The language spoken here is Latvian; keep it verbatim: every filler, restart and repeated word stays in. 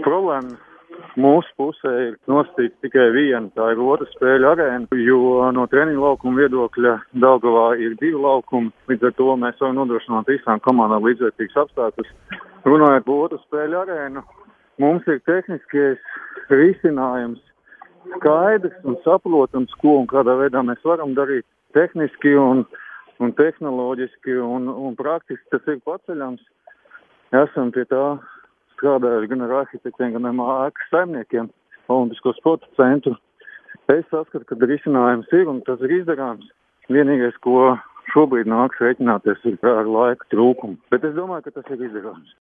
Problēma mūsu pusē ir nostīta tikai viena, tā ir otra spēļu arēna, jo no treniņu laukuma viedokļa Daugavā ir divi laukumi, līdz ar to mēs varam nodrošināt visām komandām līdzvērtīgus apstākļus. Runājot par otru spēļu arēnu, mums ir tehniskais risinājums skaidrs un saprotams, ko un kādā veidā mēs varam darīt tehniski un, un tehnoloģiski un, un praktiski tas ir paceļams. Esam pie tā strādājuši gan ar arhitektiem, gan ar ēkas saimniekiem, Olimpisko sporta centru. Es saskatu, ka risinājums ir un tas ir izdarāms. Vienīgais, ko šobrīd nāks rēķināties, ir ar laika trūkumu. Bet es domāju, ka tas ir izdarāms.